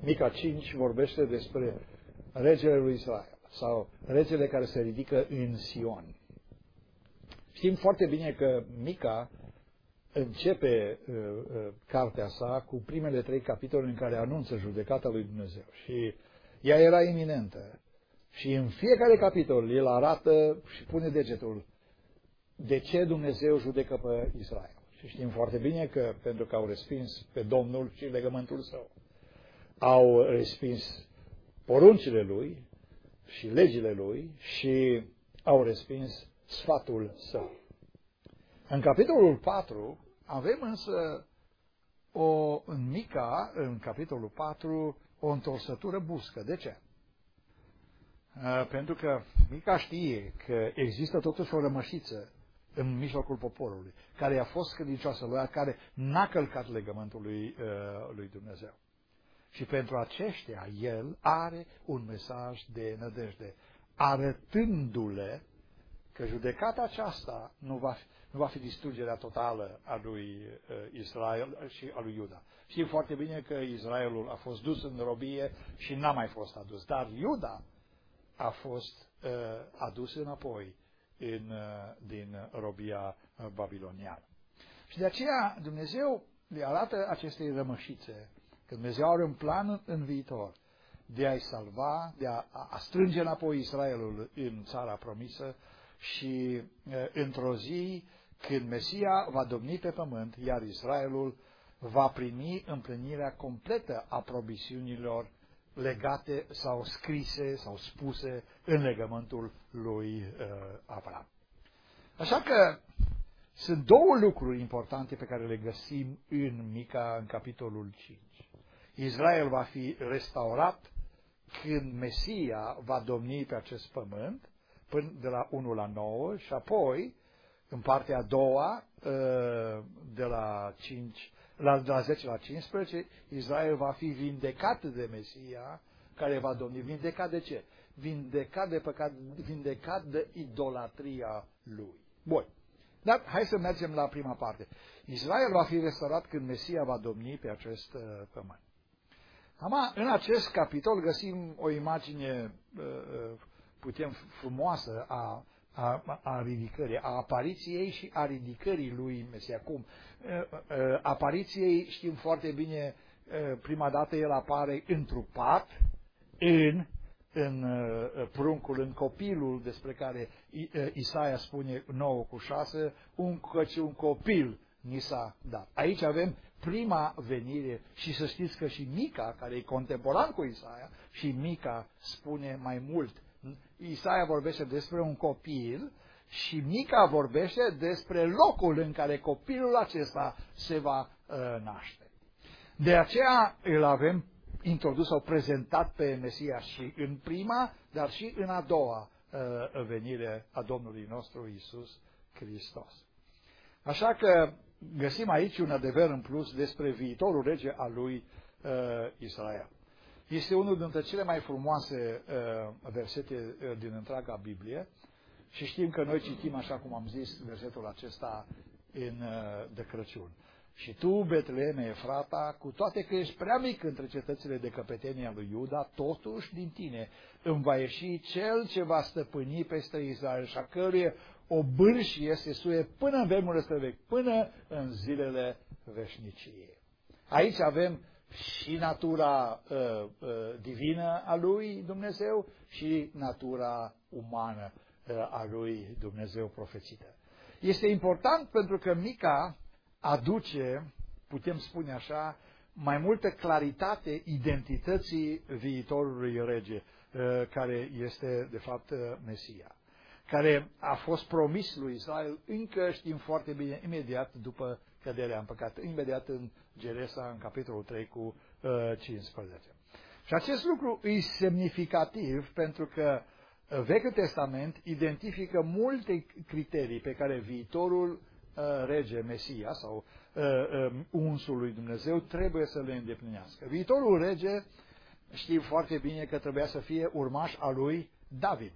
Mica 5 vorbește despre regele lui Israel sau regele care se ridică în Sion. Știm foarte bine că Mica începe cartea sa cu primele 3 capitole în care anunță judecata lui Dumnezeu și ea era iminentă. Și în fiecare capitol el arată și pune degetul de ce Dumnezeu judecă pe Israel. Și știm foarte bine că pentru că au respins pe Domnul și legământul său, au respins poruncile lui și legile lui și au respins sfatul său. În capitolul 4 avem însă în Mica, în capitolul 4, o întorsătură bruscă. De ce? Pentru că Mica știe că există totuși o rămășiță în mijlocul poporului, care a fost credincioasă lui, care n-a călcat legământul lui Dumnezeu. Și pentru aceștia el are un mesaj de nădejde, arătându-le că judecata aceasta nu va fi distrugerea totală a lui Israel și a lui Iuda. Știm foarte bine că Israelul a fost dus în robie și n-a mai fost adus, dar Iuda a fost adus înapoi din robia babiloniană. Și de aceea Dumnezeu le arată acestei rămășițe că Dumnezeu are un plan în viitor de a-i salva, de a strânge înapoi Israelul în țara promisă și într-o zi când Mesia va domni pe pământ, iar Israelul va primi împlinirea completă a promisiunilor legate sau scrise sau spuse în legământul lui Avram. Așa că sunt 2 lucruri importante pe care le găsim în Mica, în capitolul 5. Israel va fi restaurat când Mesia va domni pe acest pământ, până de la 1 la 9, și apoi, în partea a doua, de la 10 la 15, Israel va fi vindecat de Mesia, care va domni. Vindecat de ce? Vindecat de păcat, vindecat de idolatria lui. Bun. Dar hai să mergem la prima parte. Israel va fi restaurat când Mesia va domni pe acest pământ. În acest capitol găsim o imagine putem frumoasă a ridicării, a apariției și a ridicării lui Mesia. Cum? Apariției știm foarte bine, prima dată el apare întrupat în pruncul, în copilul despre care Isaia spune 9:6, căci un copil ni s-a dat. Aici avem prima venire și să știți că și Mica, care e contemporan cu Isaia, și Mica spune mai mult. Isaia vorbește despre un copil și Mica vorbește despre locul în care copilul acesta se va naște. De aceea îl avem introdus sau prezentat pe Mesia și în prima, dar și în a doua venire a Domnului nostru Iisus Hristos. Așa că găsim aici un adevăr în plus despre viitorul rege al lui Israel. Este unul dintre cele mai frumoase versete din întreaga Biblie și știm că noi citim, așa cum am zis, versetul acesta de Crăciun. Și tu, Betleeme Efrata, cu toate că ești prea mic între cetățile de căpetenie a lui Iuda, totuși din tine îmi va ieși cel ce va stăpâni peste Israel și a căruia o bârșie se suie până în vremurile străvechi, până în zilele veșniciei. Aici avem și natura divină a lui Dumnezeu și natura umană a lui Dumnezeu profețită. Este important pentru că Mica aduce, putem spune așa, mai multă claritate identității viitorului rege, care este de fapt Mesia, care a fost promis lui Israel, încă știm foarte bine, imediat după căderea în păcat, imediat în Geresa, în capitolul 3 cu 15. Și acest lucru e semnificativ pentru că Vechiul Testament identifică multe criterii pe care viitorul rege, Mesia sau unsul lui Dumnezeu trebuie să le îndeplinească. Viitorul rege știm foarte bine că trebuia să fie urmaș al lui David.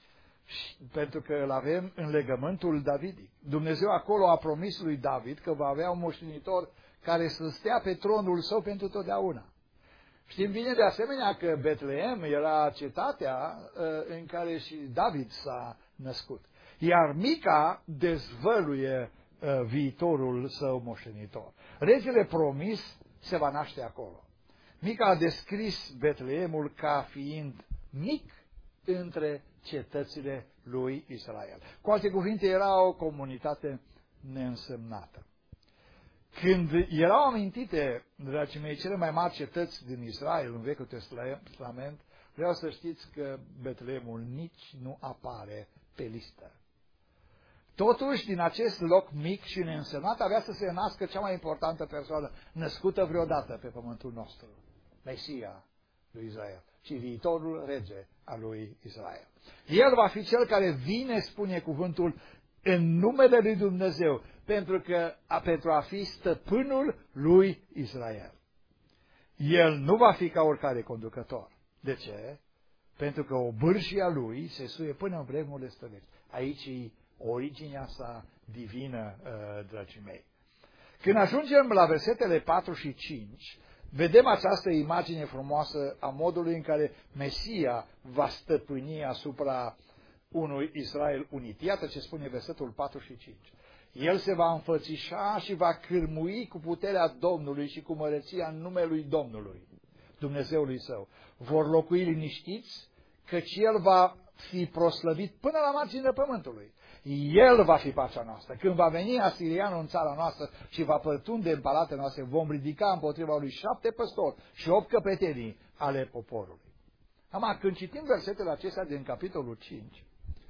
Pentru că îl avem în legământul davidic. Dumnezeu acolo a promis lui David că va avea un moștenitor care să stea pe tronul său pentru totdeauna. Știm bine de asemenea că Betleem era cetatea în care și David s-a născut. Iar Mica dezvăluie viitorul său moștenitor. Regele promis se va naște acolo. Mica a descris Betleemul ca fiind mic între cetățile lui Israel. Cu alte cuvinte, era o comunitate neînsemnată. Când erau amintite, dragii mei, cele mai mari cetăți din Israel în Vechiul Testament, vreau să știți că Betleemul nici nu apare pe listă. Totuși, din acest loc mic și neînsemnat, avea să se nască cea mai importantă persoană născută vreodată pe pământul nostru, Mesia lui Israel și viitorul rege al lui Israel. El va fi cel care vine, spune cuvântul, în numele lui Dumnezeu, pentru a fi stăpânul lui Israel. El nu va fi ca oricare conducător. De ce? Pentru că o bârșie a lui se suie până în vremurile străvechi. Aici e originea sa divină, dragii mei. Când ajungem la versetele 4 și 5, vedem această imagine frumoasă a modului în care Mesia va stăpâni asupra unui Israel unit. Iată ce spune versetul 4 și 5. El se va înfățișa și va cârmui cu puterea Domnului și cu măreția numelui Domnului, Dumnezeului său. Vor locui liniștiți, căci El va fi proslăvit până la marginea pământului. El va fi pacea noastră. Când va veni asirianul în țara noastră și va pătrunde în palatele noastre, vom ridica împotriva lui 7 păstori și 8 căpetenii ale poporului. Acum, când citim versetele acestea din capitolul 5,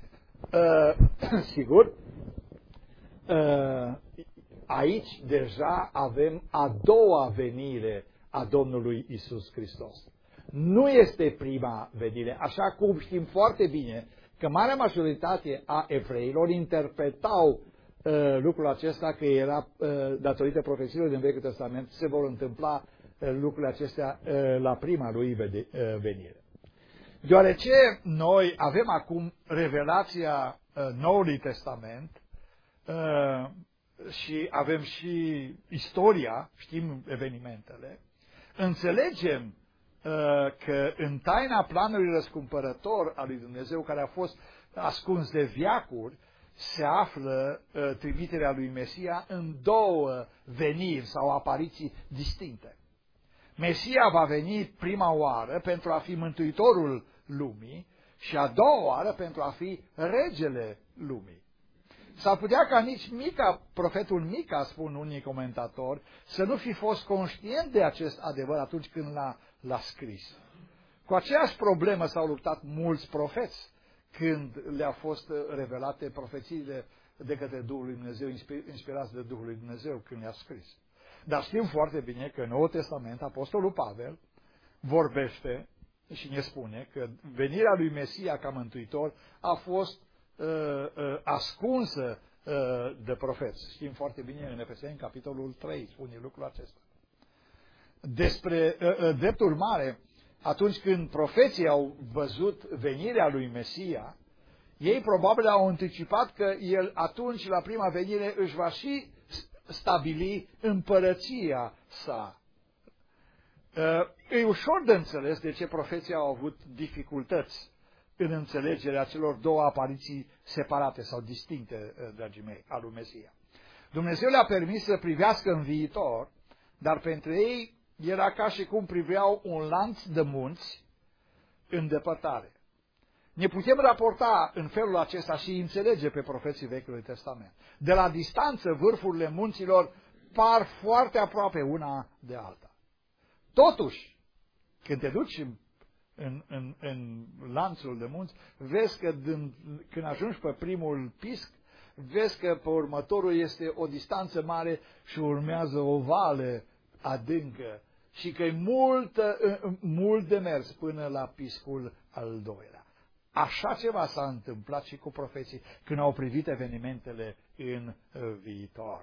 sigur, aici deja avem a doua venire a Domnului Isus Hristos. Nu este prima venire, așa cum știm foarte bine că marea majoritate a evreilor interpretau lucrul acesta că era datorită profețiilor din Vechiul Testament, se vor întâmpla lucrurile acestea la prima lui venire. Deoarece noi avem acum revelația Noului Testament și avem și istoria, știm evenimentele, înțelegem că în taina planului răscumpărător al lui Dumnezeu, care a fost ascuns de veacuri, se află trimiterea lui Mesia în două veniri sau apariții distincte. Mesia va veni prima oară pentru a fi mântuitorul lumii și a doua oară pentru a fi regele lumii. S-ar putea ca nici Mica, profetul Mica, spun unii comentatori, să nu fi fost conștient de acest adevăr atunci când l-a scris. Cu aceeași problemă s-au luptat mulți profeți când le-au fost revelate profețiile de către Duhul lui Dumnezeu, inspirați de Duhul lui Dumnezeu când le-a scris. Dar știm foarte bine că în Noul Testament Apostolul Pavel vorbește și ne spune că venirea lui Mesia ca mântuitor a fost ascunsă de profeți. Știm foarte bine în Efeseni, capitolul 3, spune lucrul acesta. Despre drept urmare, atunci când profeții au văzut venirea lui Mesia, ei probabil au anticipat că el atunci, la prima venire, își va și stabili împărăția sa. E ușor de înțeles de ce profeții au avut dificultăți în înțelegerea celor două apariții separate sau distincte, dragii mei, al lui Mesia. Dumnezeu le-a permis să privească în viitor, dar pentru ei era ca și cum priveau un lanț de munți în depărtare. Ne putem raporta în felul acesta și înțelege pe profeții Vechiului Testament. De la distanță, vârfurile munților par foarte aproape una de alta. Totuși, când te duci în lanțul de munți, vezi că când ajungi pe primul pisc, vezi că pe următorul este o distanță mare și urmează o vale adâncă și că e mult de mers până la piscul al doilea. Așa ceva s-a întâmplat și cu profeții când au privit evenimentele în viitor.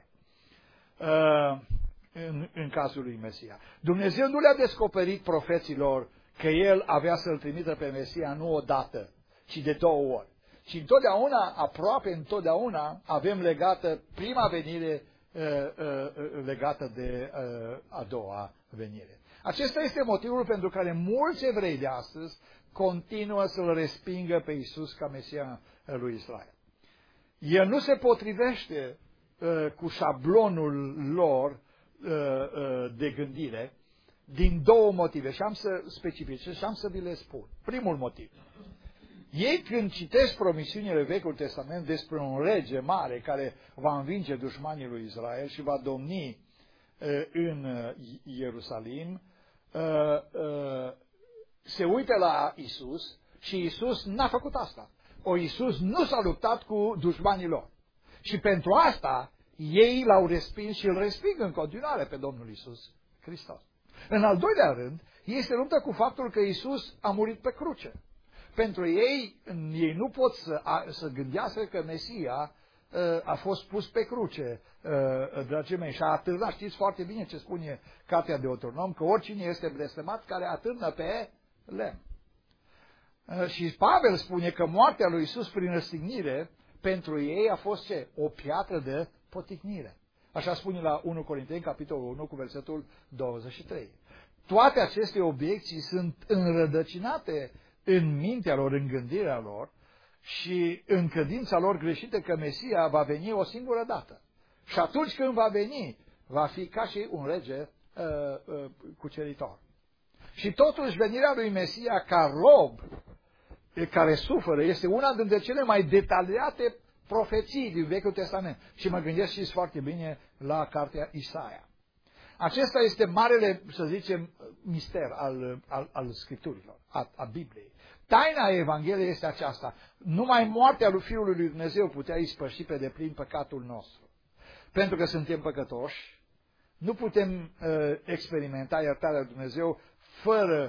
În cazul lui Mesia. Dumnezeu nu le-a descoperit profeților că El avea să-L trimită pe Mesia nu odată, ci de 2 ori. Și întotdeauna, aproape întotdeauna, avem legată prima venire legată de a doua venire. Acesta este motivul pentru care mulți evrei de astăzi continuă să-L respingă pe Iisus ca Mesia lui Israel. El nu se potrivește cu șablonul lor de gândire din două motive și am să specific și am să vi le spun. Primul motiv. Ei când citesc promisiunile Vechiul Testament despre un rege mare care va învinge dușmanii lui Israel și va domni în Ierusalim, se uită la Isus și Isus n-a făcut asta. Isus nu s-a luptat cu dușmanii lor. Și pentru asta ei l-au respins și îl resping în continuare pe Domnul Isus Hristos. În al doilea rând, ei se luptă cu faptul că Isus a murit pe cruce. Pentru ei nu pot să gândească că Mesia a fost pus pe cruce, dragii mei, și a atârnat. Știți foarte bine ce spune Cartea Deuteronom, că oricine este blestemat care atârnă pe lemn. Și Pavel spune că moartea lui Isus prin răstignire pentru ei a fost ce? O piatră de poticnire. Așa spune la 1 Corinteni, capitolul 1, cu versetul 23. Toate aceste obiecții sunt înrădăcinate în mintea lor, în gândirea lor și în credința lor greșită că Mesia va veni o singură dată. Și atunci când va veni, va fi ca și un rege cuceritor. Și totuși venirea lui Mesia ca rob care suferă este una dintre cele mai detaliate profeții din Vechiul Testament. Și mă gândesc și foarte bine la cartea Isaia. Acesta este marele, să zicem, mister al Scripturilor, a Bibliei. Taina Evangheliei este aceasta. Numai moartea lui Fiului lui Dumnezeu putea ispăși pe deplin păcatul nostru. Pentru că suntem păcătoși, nu putem experimenta iertarea lui Dumnezeu fără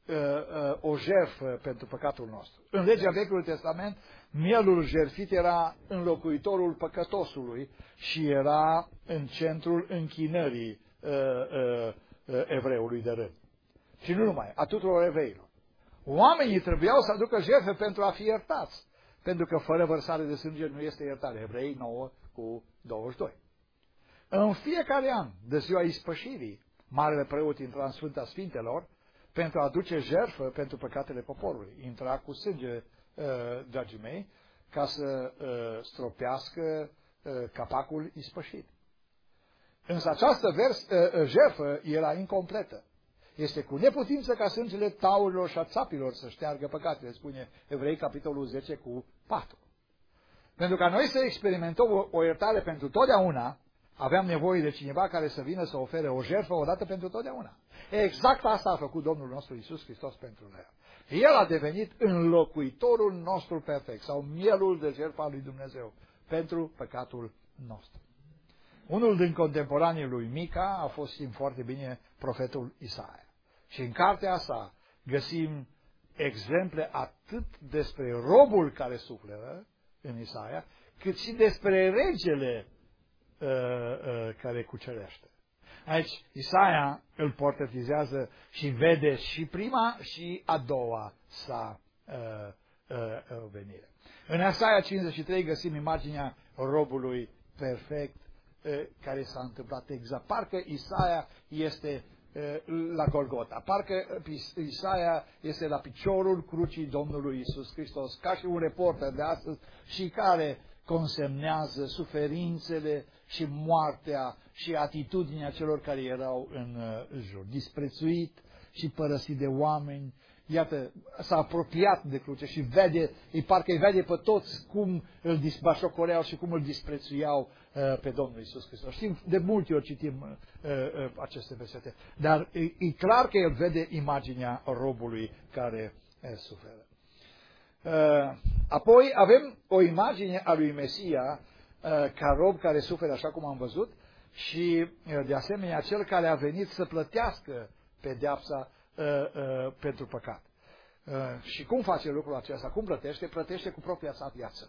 o jertfă pentru păcatul nostru. În legea Vechiului Testament, mielul jertfit era înlocuitorul păcătosului și era în centrul închinării evreului de rând. Și nu numai, a tuturor evreilor. Oamenii trebuiau să aducă jertfe pentru a fi iertați, pentru că fără vărsare de sânge nu este iertare. Evrei 9:22. În fiecare an, de ziua ispășirii, marele preot intra în Sfânta Sfintelor pentru a aduce jertfă pentru păcatele poporului. Intra cu sânge, dragii mei, ca să stropească capacul ispășit. Însă această jertfă era incompletă. Este cu neputință ca sângele taurilor și a țapilor să șteargă păcatele, spune Evrei, capitolul 10:4. Pentru ca noi să experimentăm o iertare pentru totdeauna, aveam nevoie de cineva care să vină să ofere o jertfă odată pentru totdeauna. Exact asta a făcut Domnul nostru Iisus Hristos pentru noi. El a devenit înlocuitorul nostru perfect, sau mielul de jertfă al lui Dumnezeu, pentru păcatul nostru. Unul din contemporanii lui Mica a fost, știm foarte bine, profetul Isaia. Și în cartea sa găsim exemple atât despre robul care sufleră în Isaia, cât și despre regele care cucerește. Aici Isaia îl portretizează și vede și prima și a doua sa venire. În Isaia 53 găsim imaginea robului perfect care s-a întâmplat exact. Parcă Isaia este la Golgota. Parcă Isaia este la piciorul crucii Domnului Iisus Hristos, ca și un reporter de astăzi și care consemnează suferințele și moartea și atitudinea celor care erau în jur. Disprețuit și părăsit de oameni. Iată, s-a apropiat de cruce și vede, parcă îi vede pe toți cum îl disbașocoreau și cum îl disprețuiau pe Domnul Iisus Hristos. Știm, de multe ori citim aceste versete, dar e clar că el vede imaginea robului care suferă. Apoi avem o imagine a lui Mesia ca rob care suferă, așa cum am văzut, și de asemenea cel care a venit să plătească pedeapsa pentru păcat. Și cum face lucrul acesta? Cum plătește? Plătește cu propria sa viață.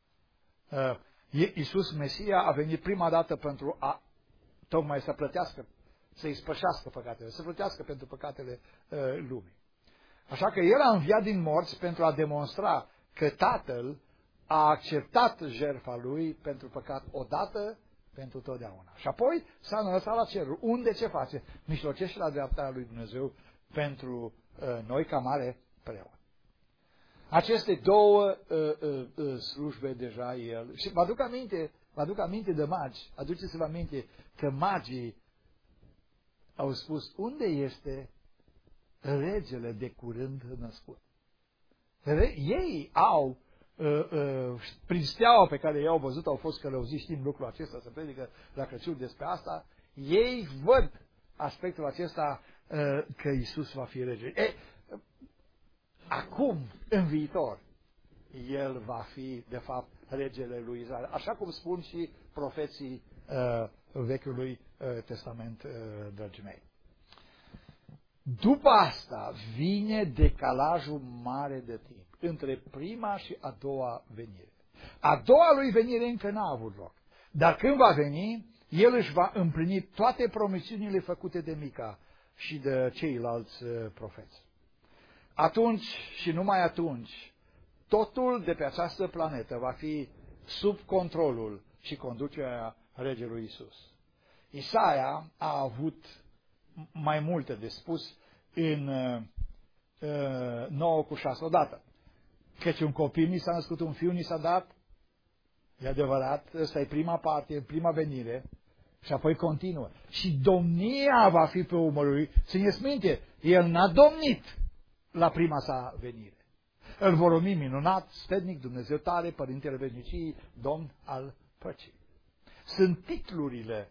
Iisus Mesia a venit prima dată pentru a tocmai să plătească, să ispășească păcatele, să plătească pentru păcatele lumii. Așa că El a înviat din morți pentru a demonstra că Tatăl a acceptat jertfa Lui pentru păcat odată pentru totdeauna. Și apoi s-a înălțat la cerul. Unde ce face? Mijlocește la dreapta lui Dumnezeu pentru noi ca mare preot. Aceste două slujbe deja el. Și vă aduc aminte de magi. Aduceți-vă aminte că magii au spus, unde este regele de curând născut? Ei au, prin steaua pe care i-au văzut, au fost călăuziți, știm lucrul acesta, se predică la Crăciun despre asta, ei văd aspectul acesta că Iisus va fi rege. Acum, în viitor, El va fi, de fapt, regele lui Israel. Așa cum spun și profeții Vechiului Testament, dragii mei. După asta vine decalajul mare de timp între prima și a doua venire. A doua lui venire încă n-a avut loc. Dar când va veni, El își va împlini toate promisiunile făcute de Mica și de ceilalți profeți. Atunci și numai atunci, totul de pe această planetă va fi sub controlul și conducerea regelui Iisus. Isaia a avut mai multe de spus în 9:6 odată. Căci un copil ni s-a născut, un fiu ni s-a dat, e adevărat, ăsta e prima parte, prima venire, și apoi continuă. Și domnia va fi pe umărul lui. Țineți minte, el n-a domnit la prima sa venire. Îl vor numi minunat, stednic, Dumnezeu tare, Părintele Veșnicii, Domn al păcii. Sunt titlurile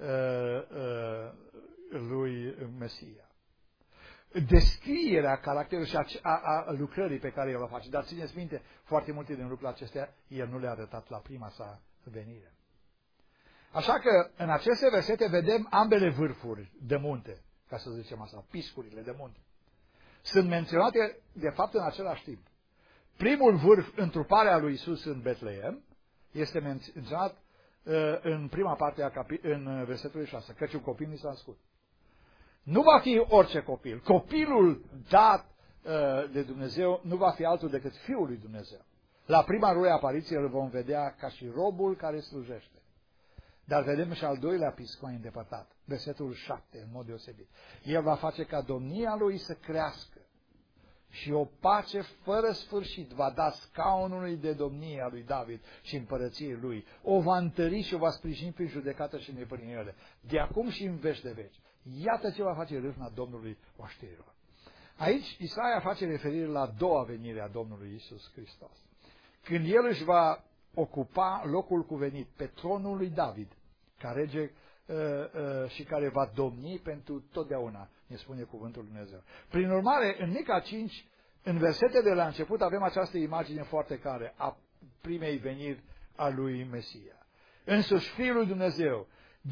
lui Mesia. Descrierea caracterului și a lucrării pe care el o face. Dar țineți minte, foarte multe din lucrurile acestea el nu le-a arătat la prima sa venire. Așa că în aceste versete vedem ambele vârfuri de munte, ca să zicem așa, piscurile de munte. Sunt menționate de fapt în același timp. Primul vârf, întruparea lui Iisus în Betleem, este menționat în prima parte în versetul 6, căci un copil ni s-a născut. Nu va fi orice copil. Copilul dat de Dumnezeu nu va fi altul decât Fiul lui Dumnezeu. La prima lui apariție îl vom vedea ca și robul care slujește. Dar vedem și al doilea pisc mai îndepărtat, versetul 7, în mod deosebit. El va face ca domnia lui să crească și o pace fără sfârșit va da scaunului de domnie a lui David și împărăției lui. O va întări și o va sprijini prin judecată și neprihănire, de acum și în veci de veci. Iată ce va face râvna Domnului oașterilor. Aici Isaia face referire la a doua venire a Domnului Iisus Hristos. Când El își va ocupa locul cuvenit pe tronul lui David, ca rege și care va domni pentru totdeauna, ne spune cuvântul lui Dumnezeu. Prin urmare, în Mica 5, în versetele de la început, avem această imagine foarte clară a primei veniri a lui Mesia. Însuși Fiul lui Dumnezeu,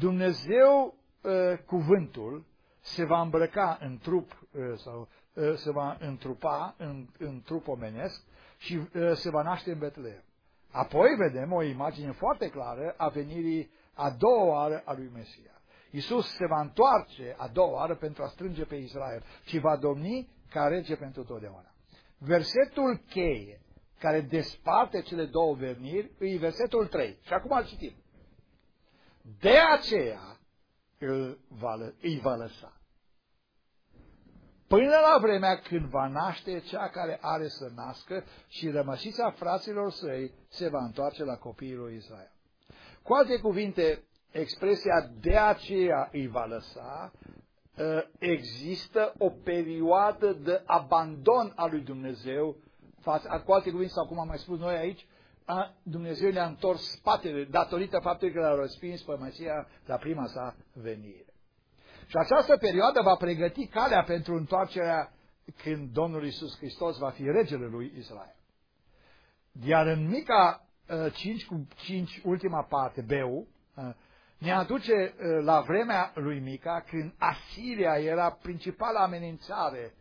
cuvântul, se va îmbrăca în trup sau se va întrupa în trup omenesc și se va naște în Betleem. Apoi vedem o imagine foarte clară a venirii a doua oară a lui Mesia. Iisus se va întoarce a doua oară pentru a strânge pe Israel și va domni ca rege pentru totdeauna. Versetul cheie care desparte cele două veniri e versetul 3. Și acum îl citim. De aceea îi va lăsa. Până la vremea când va naște cea care are să nască și rămășița fraților săi se va întoarce la copiii lui Israel. Cu alte cuvinte, expresia de aceea îi va lăsa, există o perioadă de abandon a lui Dumnezeu, cu alte cuvinte, sau cum am mai spus noi aici, Dumnezeu le-a întors spatele datorită faptului că l-a respins pe Mesia la prima sa venire. Și această perioadă va pregăti calea pentru întoarcerea când Domnul Iisus Hristos va fi regele lui Israel. Iar în Mica 5, ultima parte, Beu, ne aduce la vremea lui Mica, când Asiria era principala amenințare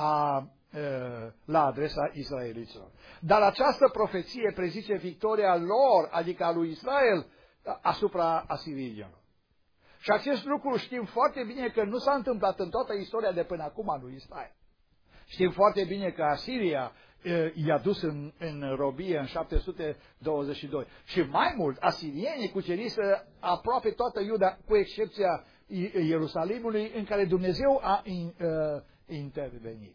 la adresa israeliților. Dar această profeție prezice victoria lor, adică a lui Israel, asupra asirienilor. Și acest lucru știm foarte bine că nu s-a întâmplat în toată istoria de până acum a lui Israel. Știm foarte bine că Asiria i-a dus în robie în 722. Și mai mult, asirienii cuceriseră aproape toată Iuda, cu excepția Ierusalimului, în care Dumnezeu a intervenit.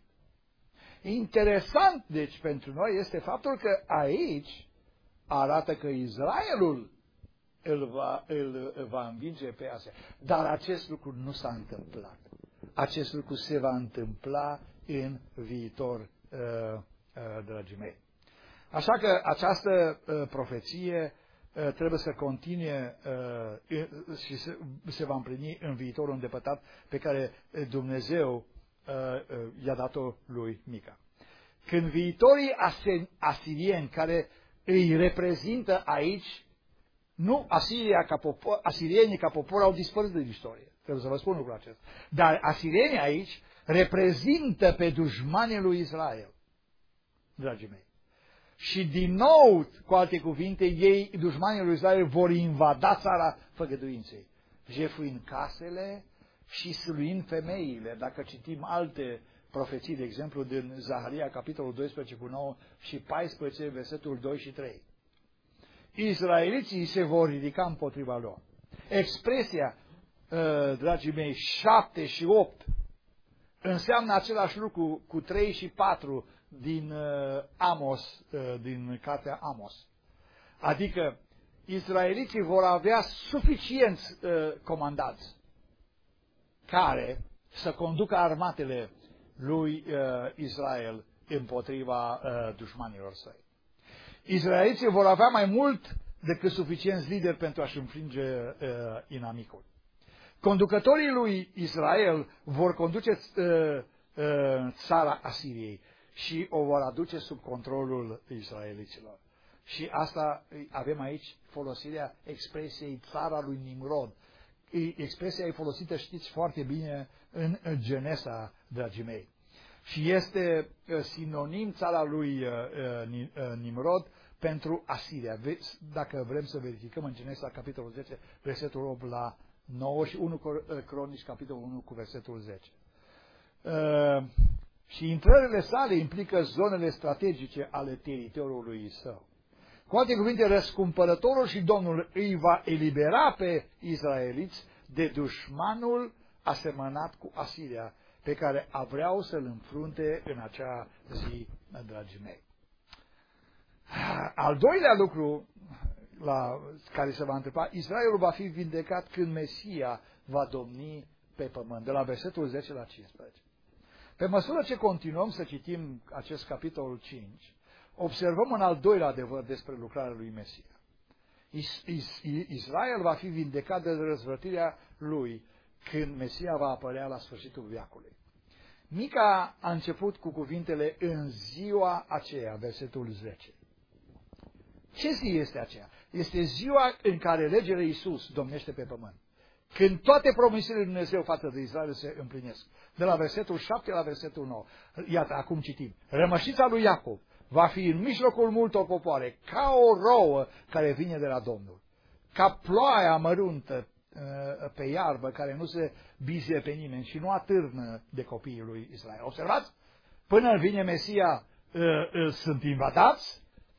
Interesant, deci, pentru noi este faptul că aici arată că Israelul îl va învinge pe Asia. Dar acest lucru nu s-a întâmplat. Acest lucru se va întâmpla în viitor, dragii mei. Așa că această profeție trebuie să continue și se va împlini în viitorul îndepărtat pe care Dumnezeu i-a dat-o lui Mica. Când viitorii asirieni care îi reprezintă aici, nu asirienii ca popor au dispărut din istorie. Trebuie să vă spun lucrul acesta. Dar asirienii aici reprezintă pe dușmanii lui Israel, dragii mei. Și din nou, cu alte cuvinte, ei, dușmanii lui Israel, vor invada țara făgăduinței, jefuind casele și sâluind femeile. Dacă citim alte profeții, de exemplu, din Zaharia, capitolul 12 cu 9 și 14, versetul 2 și 3. Israeliții se vor ridica împotriva lor. Expresia, dragii mei, 7 și 8 înseamnă același lucru cu 3 și 4 din Amos, din cartea Amos. Adică israeliții vor avea suficienți comandați care să conducă armatele lui Israel împotriva dușmanilor săi. Israeliții vor avea mai mult decât suficienți lideri pentru a-și înfrânge inamicul. Conducătorii lui Israel vor conduce țara Asiriei și o vor aduce sub controlul israeliților. Și asta avem aici folosirea expresiei țara lui Nimrod. Expresia e folosită, știți foarte bine, în Genesa, dragii mei. Și este sinonim țara lui Nimrod pentru Asiria. Dacă vrem să verificăm în Genesa, capitolul 10, versetul 8 la 9 și 1 Cronici, capitolul 1 cu versetul 10. Și intrările sale implică zonele strategice ale teritoriului său. Cu alte cuvinte, răscumpărătorul și Domnul îi va elibera pe israeliți de dușmanul asemănat cu Asiria, pe care vreau să-l înfrunte în acea zi, dragii mei. Al doilea lucru care se va întâmpla, Israelul va fi vindecat când Mesia va domni pe pământ, de la versetul 10 la 15. Pe măsură ce continuăm să citim acest capitolul 5, observăm un al doilea adevăr despre lucrarea lui Mesia. Israel va fi vindecat de răzvrătirea lui când Mesia va apărea la sfârșitul veacului. Mica a început cu cuvintele în ziua aceea, versetul 10. Ce zi este aceea? Este ziua în care regele Iisus domnește pe pământ. Când toate promisiunile lui Dumnezeu față de Israel se împlinesc. De la versetul 7 la versetul 9. Iată, acum citim. Rămășița lui Iacov va fi în mijlocul multor popoare, ca o rouă care vine de la Domnul. Ca ploaia măruntă pe iarbă care nu se bizie pe nimeni și nu atârnă de copiii lui Israel. Observați? Până vine Mesia, sunt invadați,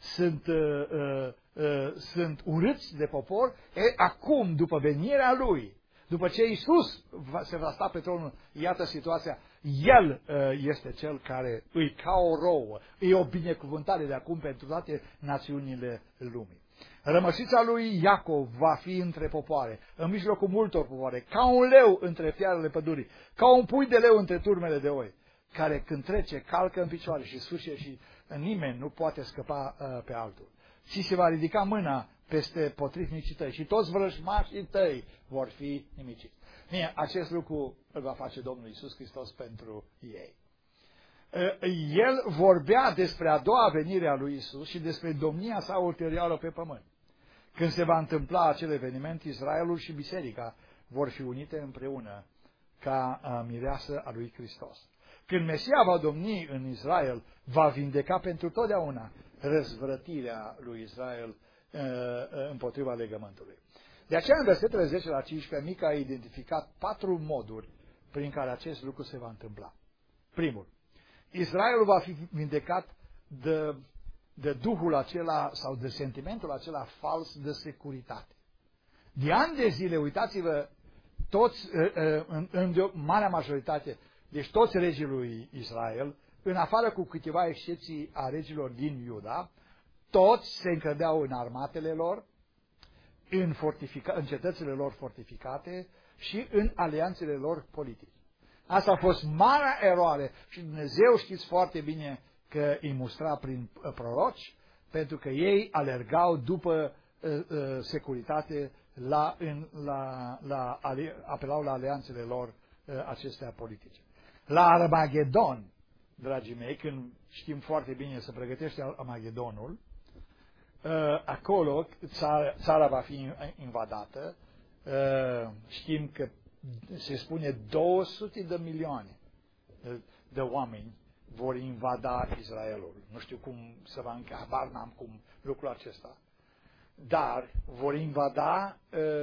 sunt urâți de popor. Acum, după venirea lui, după ce Iisus se va sta pe tronul, iată situația, El este Cel care îi ca o rouă, e o binecuvântare de acum pentru toate națiunile lumii. Rămășița lui Iacov va fi între popoare, în mijlocul multor popoare, ca un leu între fiarele pădurii, ca un pui de leu între turmele de oi, care când trece calcă în picioare și sfârșie și nimeni nu poate scăpa pe altul. Ți se va ridica mâna peste potrivnicii tăi și toți vrăjmașii tăi vor fi nimiciți. Bine, acest lucru îl va face Domnul Iisus Hristos pentru ei. El vorbea despre a doua venire a lui Iisus și despre domnia sa ulterioară pe pământ. Când se va întâmpla acel eveniment, Israelul și biserica vor fi unite împreună ca mireasă a lui Hristos. Când Mesia va domni în Israel, va vindeca pentru totdeauna răzvrătirea lui Israel împotriva legământului. De aceea, în versetele 10 la 15, Mica a identificat 4 moduri prin care acest lucru se va întâmpla. Primul, Israelul va fi vindecat de duhul acela sau de sentimentul acela fals de securitate. De ani de zile, uitați-vă, toți, în marea majoritate, deci toți regii lui Israel, în afară cu câteva excepții a regilor din Iuda, toți se încredeau în armatele lor, în cetățile lor fortificate și în alianțele lor politice. Asta a fost marea eroare și Dumnezeu știți foarte bine că îi mustra prin proroci, pentru că ei alergau după securitate, apelau la alianțele lor acestea politice. La Armagedon, dragii mei, când știm foarte bine să pregătește Armagedonul, acolo țara va fi invadată, știm că se spune 200 de milioane de oameni vor invada Israelul. Nu știu cum se va încheia, habar n-am cum lucrul acesta. Dar vor invada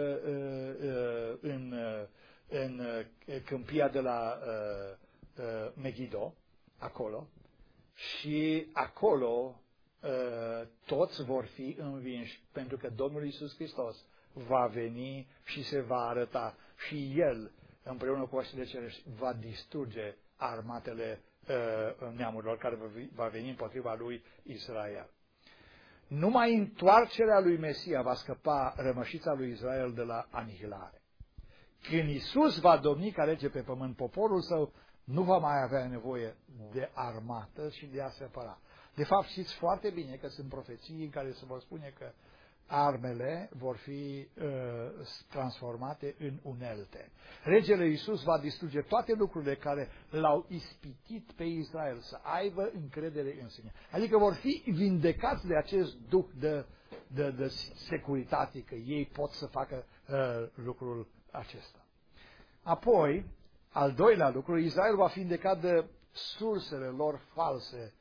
în câmpia de la Megiddo, acolo, și acolo toți vor fi învinși, pentru că Domnul Iisus Hristos va veni și se va arăta și El, împreună cu oștile cerești, va distruge armatele neamurilor care va veni împotriva lui Israel. Numai întoarcerea lui Mesia va scăpa rămășița lui Israel de la anihilare. Când Iisus va domni ca rege pe pământ, poporul său nu va mai avea nevoie de armată și de a se apăra. De fapt, știți foarte bine că sunt profeții în care se vor spune că armele vor fi transformate în unelte. Regele Iisus va distruge toate lucrurile care l-au ispitit pe Israel să aibă încredere în sine. Adică vor fi vindecați de acest duh de securitate, că ei pot să facă lucrul acesta. Apoi, al doilea lucru, Israel va fi vindecat de sursele lor false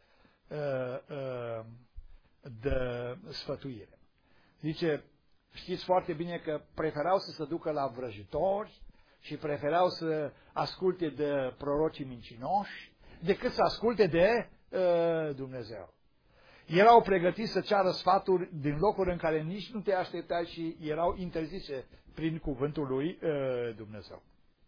de sfătuire. Zice, știți foarte bine că preferau să se ducă la vrăjitori și preferau să asculte de prorocii mincinoși decât să asculte de Dumnezeu. Erau pregătiți să ceară sfaturi din locuri în care nici nu te așteptai și erau interzise prin cuvântul lui Dumnezeu.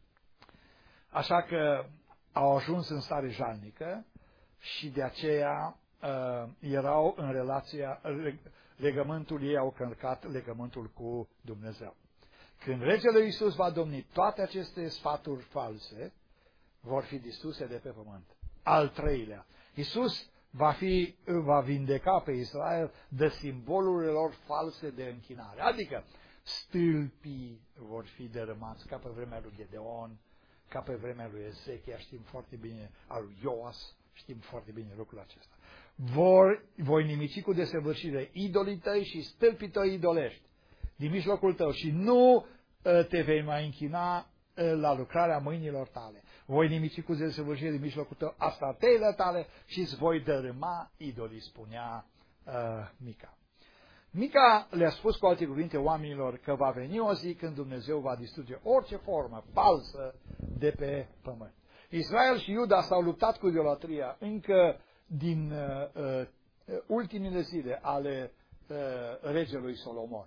Așa că au ajuns în stare jalnică și de aceea erau în relația, legământul ei au călcat legământul cu Dumnezeu. Când regele Iisus va domni, toate aceste sfaturi false vor fi distruse de pe pământ. Al treilea, Iisus va vindeca pe Israel de simbolurile lor false de închinare. Adică stâlpii vor fi dărâmați ca pe vremea lui Gedeon, ca pe vremea lui Ezechia, știm foarte bine, al lui Ioas, știm foarte bine lucrul acesta. Voi nimici cu desăvârșire idolii tăi și stâlpii tăi idolești din mijlocul tău și nu te vei mai închina la lucrarea mâinilor tale. Voi nimici cu desăvârșire din mijlocul tău astatele tale și îți voi dărâma idolii, spunea Mica. Mica le-a spus cu alte cuvinte oamenilor că va veni o zi când Dumnezeu va distruge orice formă falsă de pe pământ. Israel și Iuda s-au luptat cu idolatria încă din ultimele zile ale regelui Solomon.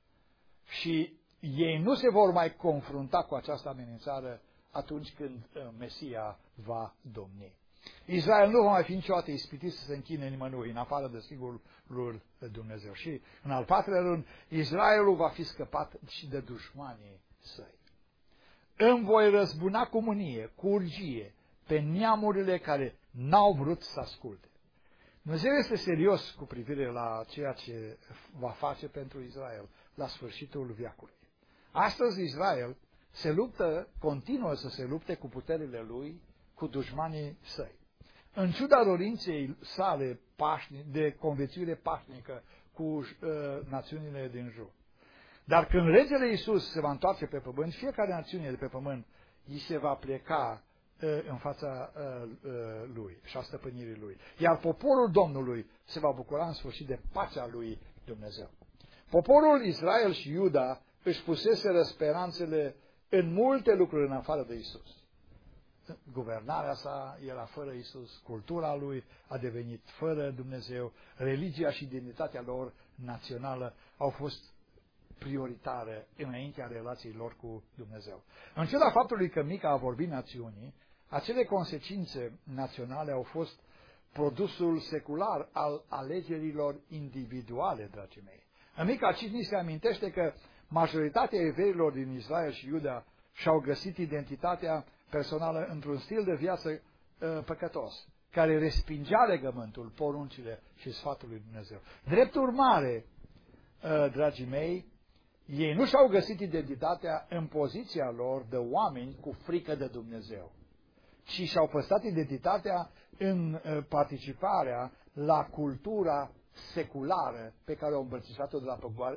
Și ei nu se vor mai confrunta cu această amenințare atunci când Mesia va domni. Israel nu va mai fi niciodată ispitit să se închine nimănui, în afară de singurul Dumnezeu. Și, în al patrulea rând, Israelul va fi scăpat și de dușmanii săi. Îmi voi răzbuna cu mânie, cu urgie, pe neamurile care n-au vrut să asculte. Dumnezeu este serios cu privire la ceea ce va face pentru Israel la sfârșitul veacului. Astăzi Israel continuă să se lupte cu puterile lui, cu dușmanii săi. În ciuda dorinței sale de conviețuire pașnică cu națiunile din jur. Dar când regele Iisus se va întoarce pe pământ, fiecare națiune de pe pământ îi se va pleca în fața lui și a stăpânirii lui. Iar poporul Domnului se va bucura în sfârșit de pacea lui Dumnezeu. Poporul Israel și Iuda își puseseră speranțele în multe lucruri în afară de Iisus. guvernarea sa era fără Iisus, cultura lui a devenit fără Dumnezeu, religia și identitatea lor națională au fost prioritare înaintea relației lor cu Dumnezeu. În ciuda faptului că Mica a vorbit națiunii, acele consecințe naționale au fost produsul secular al alegerilor individuale, dragii mei. În Mica 5 ni se amintește că majoritatea evreilor din Israel și Iuda și-au găsit identitatea personală într-un stil de viață păcătos, care respingea legământul, poruncile și sfatul lui Dumnezeu. Drept urmare, dragii mei, ei nu și-au găsit identitatea în poziția lor de oameni cu frică de Dumnezeu, ci și-au păstrat identitatea în participarea la cultura seculară pe care au îmbrățișat-o de la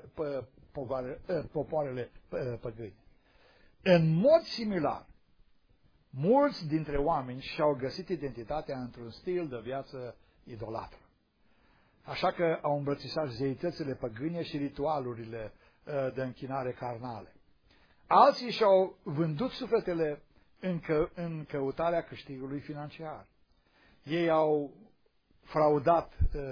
popoarele păgâne. În mod similar, mulți dintre oameni și-au găsit identitatea într-un stil de viață idolatră. Așa că au îmbrățișat zeitățile păgâne și ritualurile de închinare carnale. Alții și-au vândut sufletele în căutarea câștigului financiar. Ei au fraudat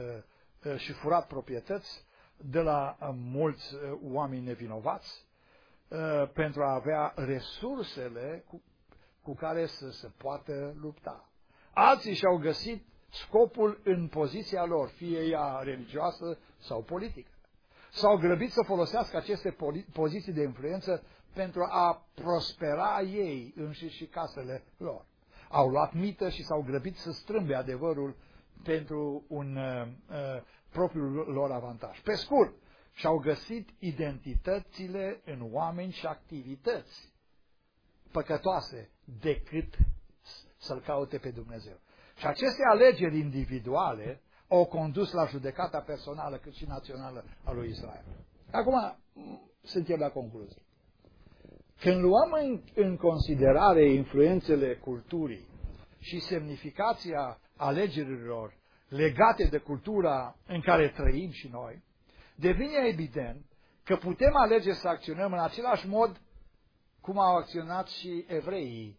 și furat proprietăți de la mulți oameni nevinovați pentru a avea resursele cu care să se poată lupta. Alții și-au găsit scopul în poziția lor, fie ea religioasă sau politică. S-au grăbit să folosească aceste poziții de influență pentru a prospera ei înșiși și casele lor. Au luat mită și s-au grăbit să strâmbe adevărul pentru un propriul lor avantaj. Pe scurt, și-au găsit identitățile în oameni și activități păcătoase decât să-L caute pe Dumnezeu. Și aceste alegeri individuale au condus la judecata personală cât și națională a lui Israel. Acum suntem la concluzie. Când luăm în considerare influențele culturii și semnificația alegerilor legate de cultura în care trăim și noi, devine evident că putem alege să acționăm în același mod cum au acționat și evreii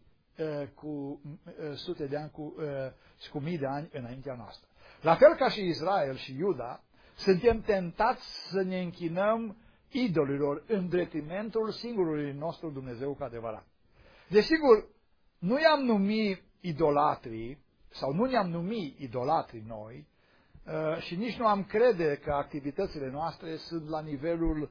cu sute de ani și cu mii de ani înaintea noastră. La fel ca și Israel și Iuda, suntem tentați să ne închinăm idolilor în detrimentul singurului nostru Dumnezeu cu adevărat. Desigur, nu i-am numit idolatrii, sau nu ne-am numit idolatrii noi, și nici nu am crede că activitățile noastre sunt la nivelul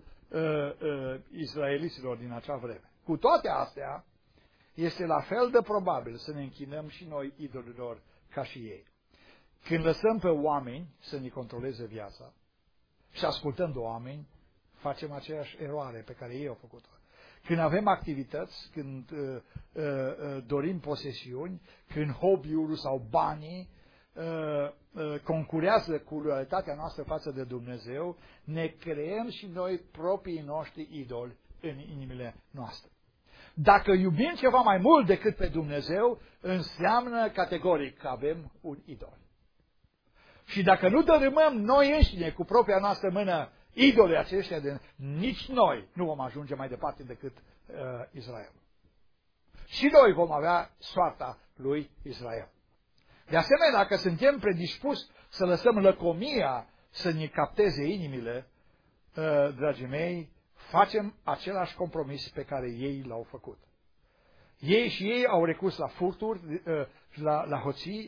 israeliților din acea vreme. Cu toate astea, este la fel de probabil să ne închinăm și noi idolilor ca și ei. Când lăsăm pe oameni să ne controleze viața și ascultăm de oameni, facem aceeași eroare pe care ei au făcut-o. Când avem activități, când dorim posesiuni, când hobby-ul sau banii concurează cu loialitatea noastră față de Dumnezeu, ne creăm și noi proprii noștri idoli în inimile noastre. Dacă iubim ceva mai mult decât pe Dumnezeu, înseamnă categoric că avem un idol. Și dacă nu dărâmăm noi înșine cu propria noastră mână idolii aceștia, nici noi nu vom ajunge mai departe decât Israel. Și noi vom avea soarta lui Israel. De asemenea, dacă suntem predispuși să lăsăm lăcomia să ne capteze inimile, dragii mei, facem același compromis pe care ei l-au făcut. Ei au recurs la furturi, la hoții,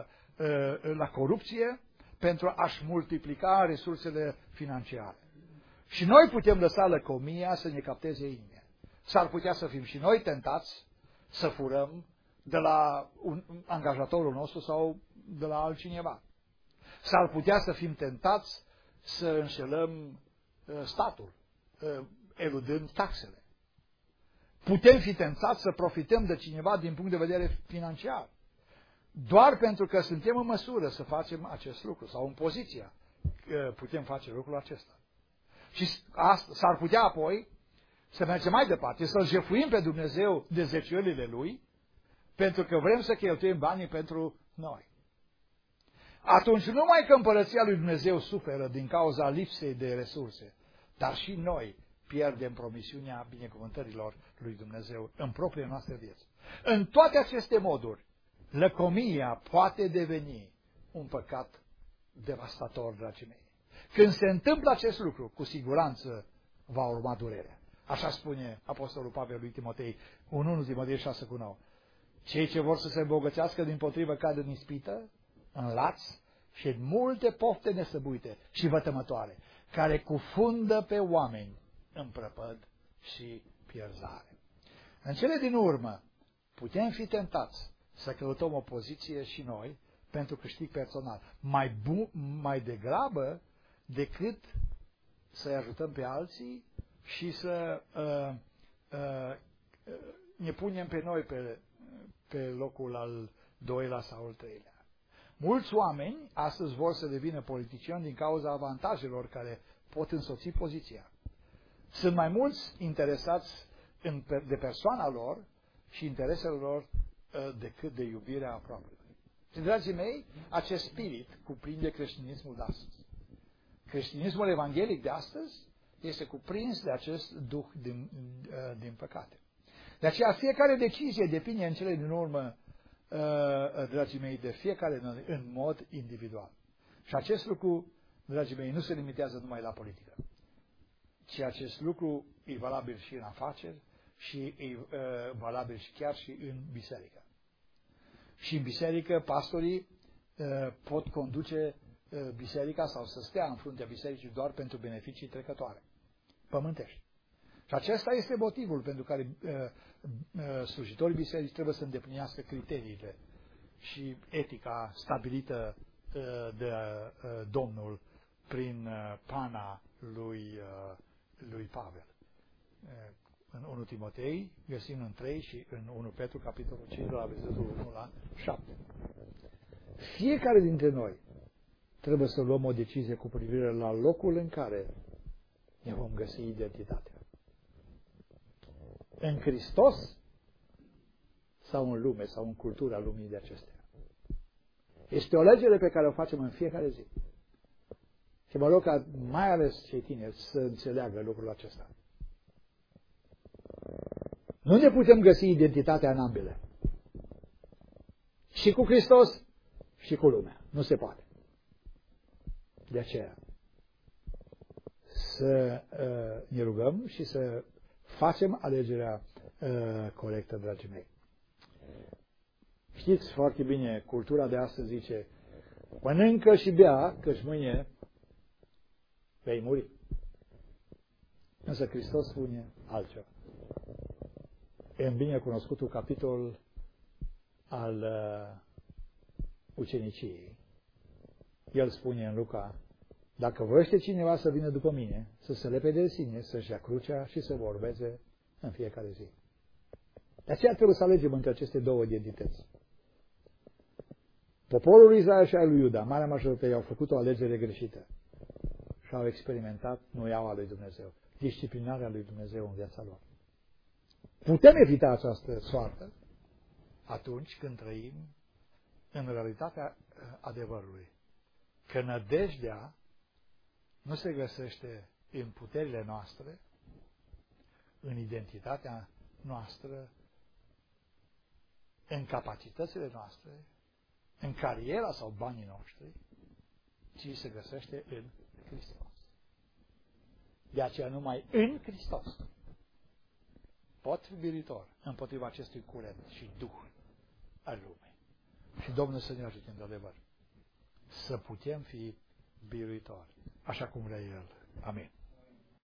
la corupție, pentru a-și multiplica resursele financiare. Și noi putem lăsa lăcomia să ne capteze inimile. S-ar putea să fim și noi tentați să furăm de la angajatorul nostru sau de la altcineva. S-ar putea să fim tentați să înșelăm statul, eludând taxele. Putem fi tentați să profităm de cineva din punct de vedere financiar, doar pentru că suntem în măsură să facem acest lucru, sau în poziția că putem face lucrul acesta. Și s-ar putea apoi să mergem mai departe, să-L jefuim pe Dumnezeu de zeciuielile Lui, pentru că vrem să cheltuim banii pentru noi. Atunci nu numai că împărăția lui Dumnezeu suferă din cauza lipsei de resurse, dar și noi pierdem promisiunea binecuvântărilor lui Dumnezeu în propria noastră viață. În toate aceste moduri, lăcomia poate deveni un păcat devastator, dragii mei. Când se întâmplă acest lucru, cu siguranță va urma durerea. Așa spune Apostolul Pavel lui Timotei, 1 Timotei 6:9. Cei ce vor să se îmbogățească dimpotrivă cad în ispită, în laț și în multe pofte nesăbuite și vătămătoare, care cufundă pe oameni în prăpăd și pierzare. În cele din urmă, putem fi tentați să căutăm o poziție și noi pentru câștig personal, mai degrabă decât să-i ajutăm pe alții și să ne punem pe noi pe locul al doilea sau al treilea. Mulți oameni astăzi vor să devină politicieni din cauza avantajelor care pot însoți poziția. Sunt mai mulți interesați de persoana lor și interesele lor decât de iubirea aproapelui. Și, dragii mei, acest spirit cuprinde creștinismul de astăzi. Creștinismul evanghelic de astăzi este cuprins de acest duh din păcate. De aceea fiecare decizie depinde în cele din urmă, dragii mei, de fiecare în mod individual. Și acest lucru, dragii mei, nu se limitează numai la politică, ci acest lucru e valabil și în afaceri și e valabil și chiar și în biserică. Și în biserică, pastorii pot conduce biserica sau să stea în fruntea bisericii doar pentru beneficii trecătoare, pământești. Și acesta este motivul pentru care slujitorii bisericii trebuie să îndeplinească criteriile și etica stabilită de Domnul prin pana lui Pavel. În 1 Timotei găsim în 3 și în 1 Petru, capitolul 5, la versetul 1 la 7. Fiecare dintre noi trebuie să luăm o decizie cu privire la locul în care ne vom găsi identitatea. În Hristos sau în lume sau în cultura lumii de acestea. Este o alegere pe care o facem în fiecare zi. Și mă rog ca mai ales cei tineri să înțeleagă lucrul acesta. Nu ne putem găsi identitatea în ambele. Și cu Hristos și cu lumea. Nu se poate. De aceea să ne rugăm și să facem alegerea corectă, dragii mei. Știți foarte bine, cultura de astăzi zice, mănâncă și bea, căci mâine vei muri. Însă Hristos spune altceva. În binecunoscutul capitol al uceniciei, el spune în Luca, dacă voiește cineva să vină după mine, să se lepede de sine, să-și ia crucea și să vorbeze în fiecare zi. De aceea trebuie să alegem între aceste două identități. Poporul Israel și al lui Iuda, marea majoritate, au făcut o alegere greșită și au experimentat noiaua lui Dumnezeu, disciplinarea lui Dumnezeu în viața lor. Putem evita această soartă atunci când trăim în realitatea adevărului, că nădejdea nu se găsește în puterile noastre, în identitatea noastră, în capacitățile noastre, în cariera sau banii noștri, ci se găsește în Hristos. De aceea numai în Hristos pot fi biritor împotriva acestui curent și duh al lumii. Și Domnul să ne ajute într-adevăr să putem fi biruitori, așa cum vrea El. Amin.